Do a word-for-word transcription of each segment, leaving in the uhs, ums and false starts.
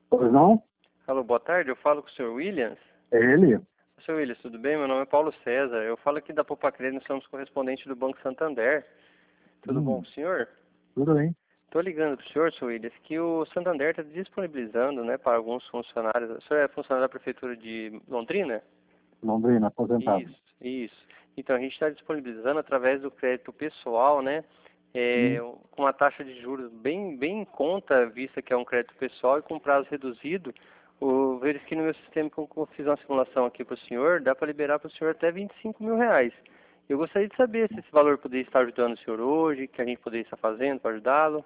Pois não? Alô, boa tarde, eu falo com o senhor Williams. É ele? senhor Williams, tudo bem? Meu nome é Paulo César. Eu falo aqui da Popacred, nós somos correspondente do Banco Santander. Tudo bom Hum, com o senhor? tudo bem. Estou ligando para o senhor, senhor Williams, que o Santander está disponibilizando, né, para alguns funcionários. O senhor é funcionário da Prefeitura de Londrina? Londrina, aposentado. Isso, isso. Então, a gente está disponibilizando através do crédito pessoal, né, é, Hum, com uma taxa de juros bem, bem em conta, vista que é um crédito pessoal e com prazo reduzido. O, verifiquei no meu sistema que eu fiz uma simulação aqui para o senhor, dá para liberar para o senhor até vinte e cinco mil reais. Eu gostaria de saber se esse valor poderia estar ajudando o senhor hoje, que a gente poderia estar fazendo para ajudá-lo.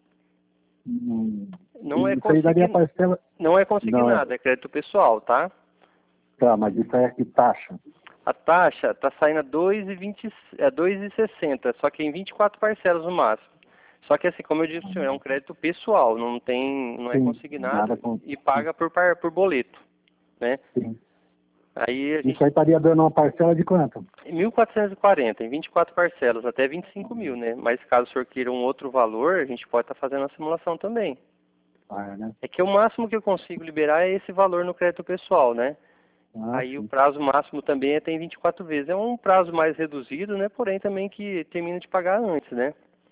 hum, Não é isso aí daria conseguir, parcela. não é Não, é. consignado, é crédito pessoal, tá? Tá, mas isso aí é que taxa. A taxa está saindo a dois vírgula vinte, é dois vírgula sessenta, só que em vinte e quatro parcelas no máximo. Só que assim, como eu disse para o senhor, é um crédito pessoal, não tem, não é Sim, nada consignado com. e Sim, paga por, par- por boleto, né? sim. Aí a Isso gente, aí estaria dando uma parcela de quanto? mil quatrocentos e quarenta, em vinte e quatro parcelas, até vinte e cinco mil, né? Mas caso o senhor queira um outro valor, a gente pode estar fazendo a simulação também. Ah, é, né? É que o máximo que eu consigo liberar é esse valor no crédito pessoal, né? Ah, Aí o sim. prazo máximo também é tem vinte e quatro vezes. É um prazo mais reduzido, né? Porém também que termina de pagar antes, né?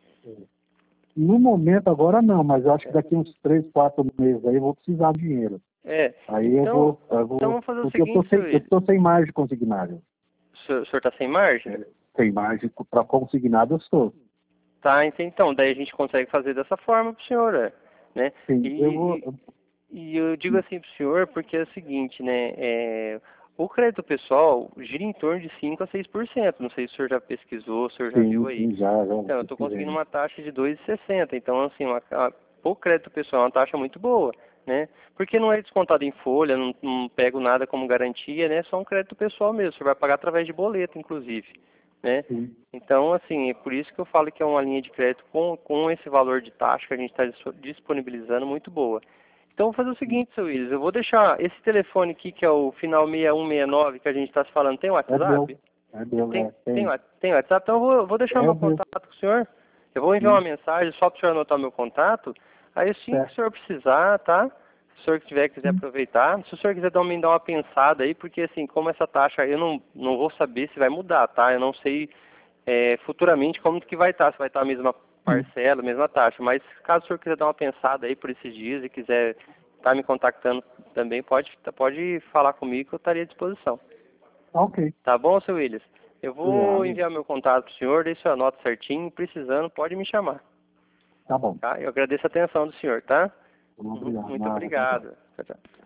No momento agora não, mas eu acho que daqui uns três, quatro meses aí eu vou precisar de dinheiro. É. Aí eu Então, vou, eu então vou. vamos fazer o Porque eu tô seguinte, sem, seu eu Willis. tô sem margem consignável. O senhor, o senhor tá sem margem? É, sem margem para consignado eu sou. Tá, então, daí a gente consegue fazer dessa forma pro senhor, é, né? E, Sim, eu vou. e, e eu digo assim pro senhor porque é o seguinte, né? É, o crédito pessoal gira em torno de cinco a seis por cento. Não sei se o senhor já pesquisou, se o senhor já viu Sim, aí. sim, já, já. Então, eu Se estou quiser. conseguindo uma taxa de dois vírgula sessenta. Então, assim, uma, a, o crédito pessoal é uma taxa muito boa, né? Porque não é descontado em folha, não, não pego nada como garantia, né? É só um crédito pessoal mesmo. Você vai pagar através de boleto, inclusive, né? Sim. Então, assim, é por isso que eu falo que é uma linha de crédito com, com esse valor de taxa que a gente está disponibilizando muito boa. Então, vou fazer o Sim. seguinte, seu Willis, eu vou deixar esse telefone aqui, que é o final seis um seis nove, que a gente está se falando, tem É meu. WhatsApp? É meu, Tem, é. tem, Tem. wa- tem WhatsApp? Então, eu vou, vou deixar É meu meu. contato com o senhor. Eu vou enviar uma Sim. mensagem só para o senhor anotar meu contato. Aí, assim que o Certo. senhor precisar, tá? Se o senhor tiver, quiser Sim. aproveitar. Se o senhor quiser dar, me dar uma pensada aí, porque, assim, como essa taxa, eu não, não vou saber se vai mudar, tá? Eu não sei é, futuramente como que vai estar, se vai estar a mesma Sim. parcela, a mesma taxa. Mas caso o senhor quiser dar uma pensada aí por esses dias e quiser estar me contactando também, pode, pode falar comigo que eu estaria à disposição. Ok. Tá bom, seu Willis? Eu vou Obrigado. enviar meu contato para o senhor, deixe sua nota certinho, precisando, pode me chamar, Tá bom. tá? Eu agradeço a atenção do senhor, tá? Uhum, Obrigado. muito Nada. Tchau, tchau. obrigado. Tchau, tchau.